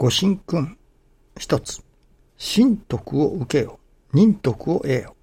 ご神君一つ、神徳を受けよ、仁徳を得よ。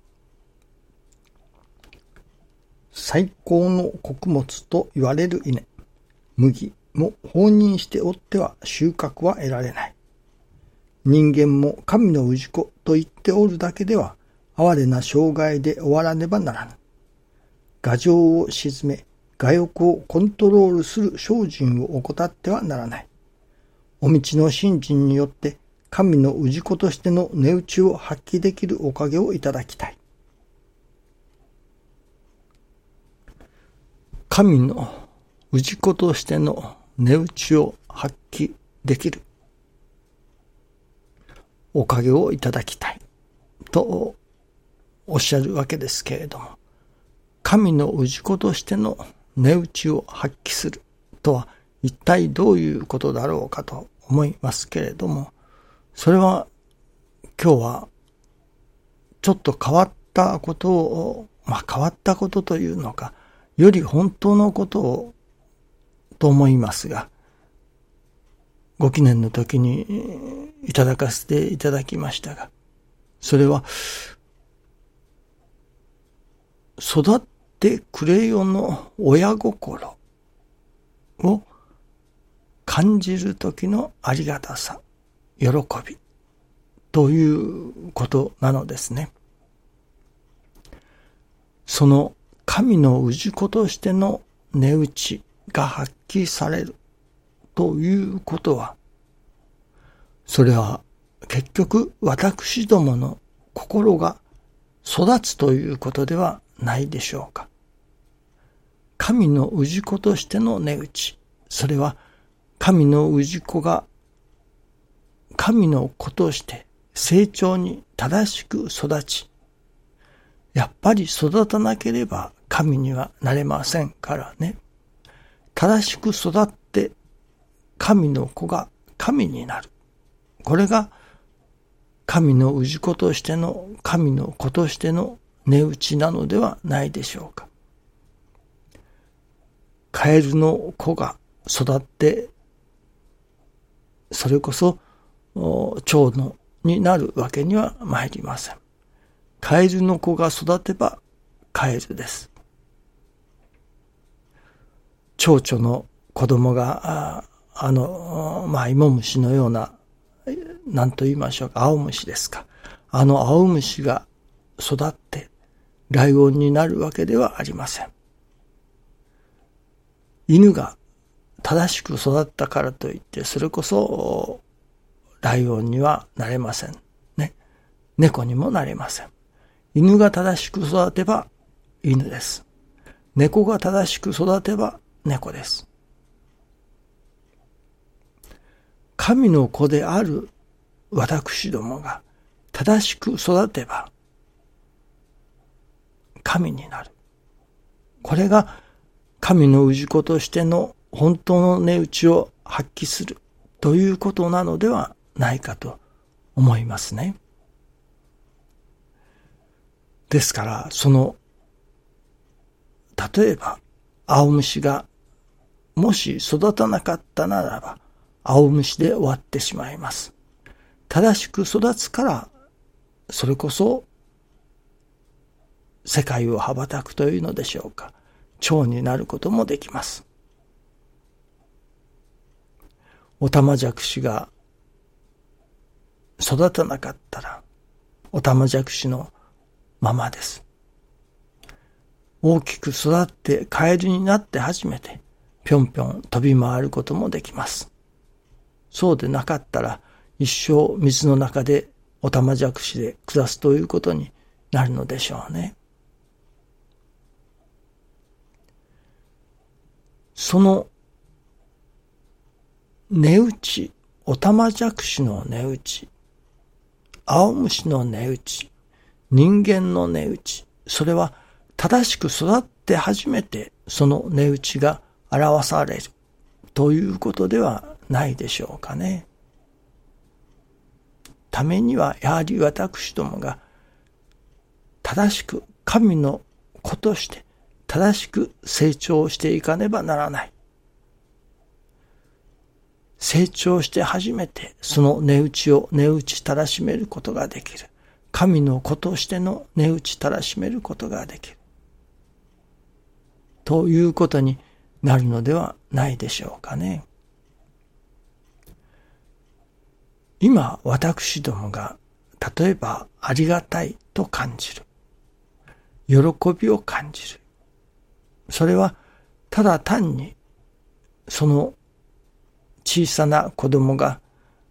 最高の穀物と言われる稲、麦も放任しておっては収穫は得られない。人間も神の氏子と言っておるだけでは、哀れな生涯で終わらねばならぬ。牙城を鎮め、我欲をコントロールする精進を怠ってはならない。お道の信心によって、神の氏子としての値打ちを発揮できるおかげをいただきたい。神の氏子としての値打ちを発揮できるおかげをいただきたいとおっしゃるわけですけれども、神の氏子としての値打ちを発揮するとは一体どういうことだろうかと思いますけれども、それは今日はちょっと変わったことを、変わったことというのか、より本当のことをと思いますが、ご記念の時にいただかせていただきましたが、それは育ってくれよの親心を感じる時のありがたさ、喜びということなのですね。その神の氏子としての値打ちが発揮されるということは、それは結局私どもの心が育つということではないでしょうか。神の氏子としての値打ち、それは神の氏子が神の子として成長に正しく育ち、やっぱり育たなければ神にはなれませんからね。正しく育って神の子が神になる。これが神の氏子としての神の子としての値打ちなのではないでしょうか。カエルの子が育って、それこそ長野になるわけには参りません。カエルの子が育てばカエルです。蝶々の子供が芋虫のような、何と言いましょうか、青虫ですか。青虫が育ってライオンになるわけではありません。犬が正しく育ったからといって、それこそライオンにはなれませんね。猫にもなれません。犬が正しく育てば犬です。猫が正しく育てば猫です。神の子である私どもが正しく育てば神になる。これが神の氏子としての本当の値打ちを発揮するということなのではないかと思いますね。ですから、例えば青虫がもし育たなかったならば、青虫で終わってしまいます。正しく育つから、それこそ世界を羽ばたくというのでしょうか。蝶になることもできます。オタマジャクシが育たなかったら、オタマジャクシのままです。大きく育ってカエルになって初めてぴょんぴょん飛び回ることもできます。そうでなかったら一生水の中でオタマジャクシで暮らすということになるのでしょうね。その値打ち、オタマジャクシの値打ち、青虫の値打ち、人間の値打ち、それは正しく育って初めてその値打ちが表されるということではないでしょうかね。ためにはやはり私どもが正しく神の子として正しく成長していかねばならない。 成長して初めてその値打ちを値打ちたらしめることができる。神の子としての値打ちたらしめることができる。ということになるのではないでしょうかね。今私どもが例えばありがたいと感じる。喜びを感じる。それはただ単にその小さな子供が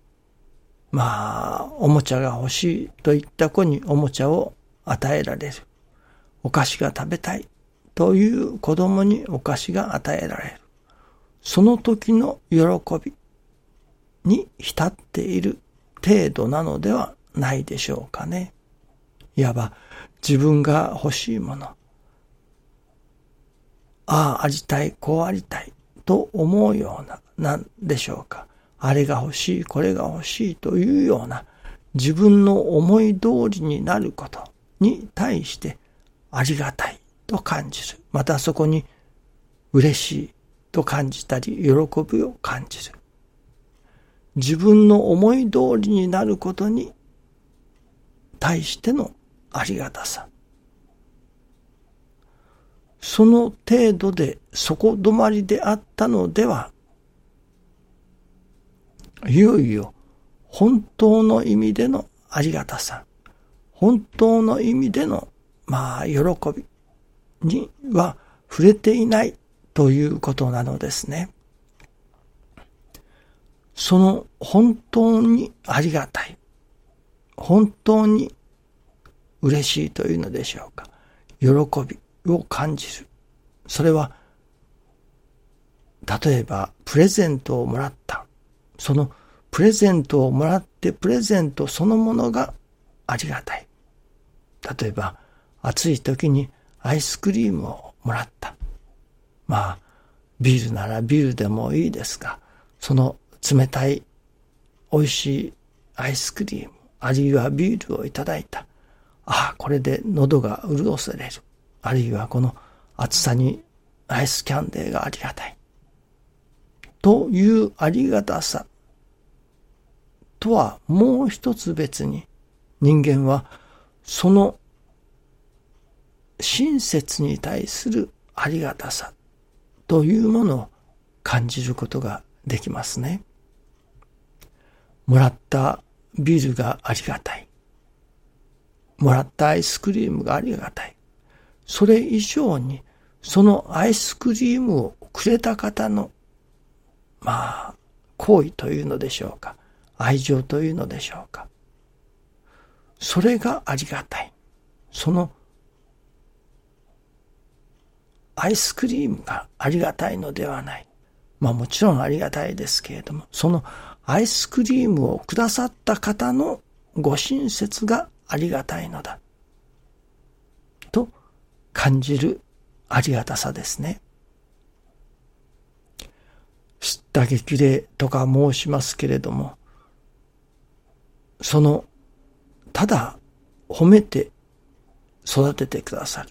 おもちゃが欲しいといった子におもちゃを与えられる。お菓子が食べたいという子供にお菓子が与えられる。その時の喜びに浸っている程度なのではないでしょうかね。いわば自分が欲しいもの、ありたい、こうありたいと思うような、なんでしょうか。あれが欲しい、これが欲しいというような自分の思い通りになることに対してありがたいと感じる。またそこに嬉しいと感じたり、喜びを感じる。自分の思い通りになることに対してのありがたさ。その程度で底止まりであったのでは、いよいよ本当の意味でのありがたさ、本当の意味での喜びには触れていないということなのですね。その本当にありがたい、本当に嬉しいというのでしょうか。喜びを感じる。それは、例えばプレゼントをもらった。そのプレゼントをもらってプレゼントそのものがありがたい。例えば暑い時にアイスクリームをもらった。ビールならビールでもいいですが、その冷たい美味しいアイスクリーム、あるいはビールをいただいた。これで喉が潤される。あるいはこの暑さにアイスキャンデーがありがたい。というありがたさとはもう一つ別に、人間はその親切に対するありがたさというものを感じることができますね。もらったビールがありがたい。もらったアイスクリームがありがたい。それ以上に、そのアイスクリームをくれた方の、行為というのでしょうか。愛情というのでしょうか。それがありがたい。そのアイスクリームがありがたいのではない。もちろんありがたいですけれども、そのアイスクリームをくださった方のご親切がありがたいのだ。と感じるありがたさですね。叱咤激励とか申しますけれども、その、ただ褒めて育ててくださる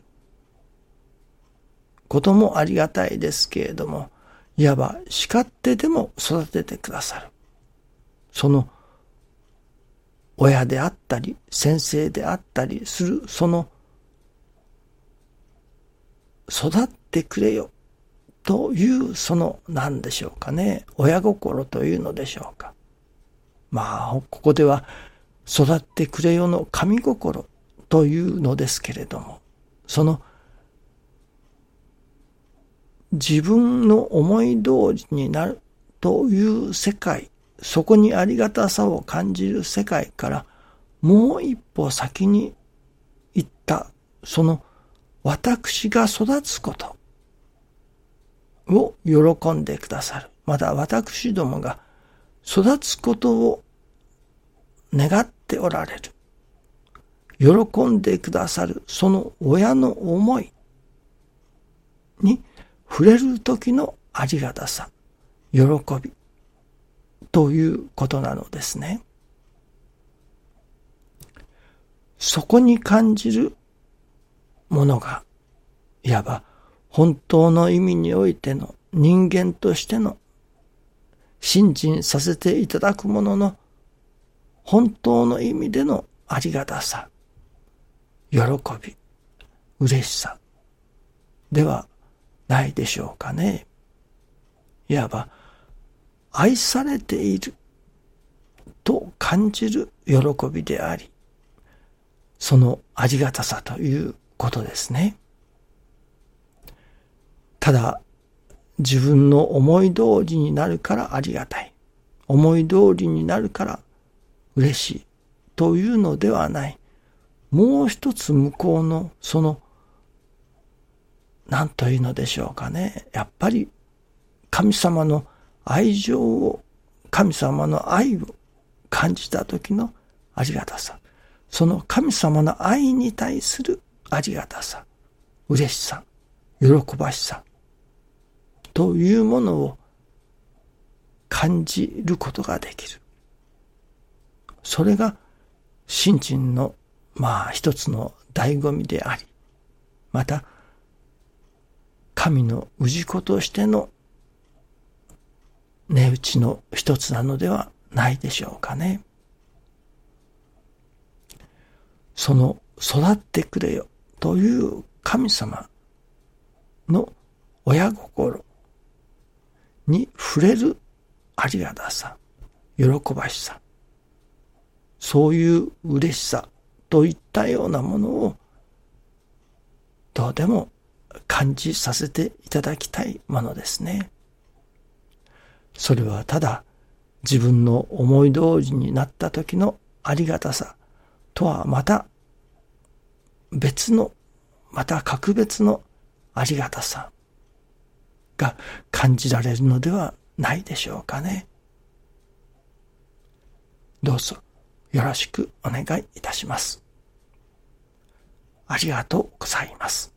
こともありがたいですけれども、いわば叱ってでも育ててくださる。その親であったり先生であったりするその育ってくれよというその何でしょうかね、親心というのでしょうか。ここでは育ってくれよの神心というのですけれども、その自分の思い通りになるという世界、そこにありがたさを感じる世界からもう一歩先に行った、その私が育つことを喜んでくださる。また私どもが育つことを願っておられる。喜んでくださるその親の思いに触れる時のありがたさ、喜びということなのですね。そこに感じるものが、いわば本当の意味においての人間としての信心させていただくものの本当の意味でのありがたさ、喜び、嬉しさではないでしょうかね。いわば愛されていると感じる喜びであり、そのありがたさということですね。ただ自分の思い通りになるからありがたい、思い通りになるから嬉しいというのではない。もう一つ向こうのその何というのでしょうかね。やっぱり神様の愛情を、神様の愛を感じた時のありがたさ。その神様の愛に対するありがたさ、嬉しさ、喜ばしさというものを感じることができる。それが信心の一つの醍醐味であり、また神の氏子としての値打ちの一つなのではないでしょうかね。その育ってくれよという神様の親心に触れるありがたさ、喜ばしさ、そういう嬉しさといったようなものをどうでも感じさせていただきたいものですね。それはただ自分の思い通りになった時のありがたさとはまた別の、また格別のありがたさが感じられるのではないでしょうかね。どうぞよろしくお願いいたします。ありがとうございます。